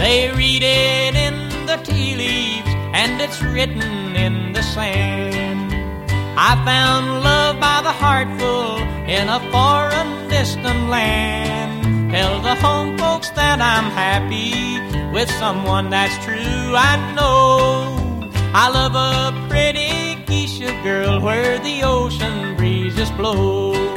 They read it in the tea leaves, and it's written in the sand. I found love by the heartful in a foreign distant land. Tell the home folks that I'm happy with someone that's true. I know I love a pretty geisha girl where the ocean breezes blow.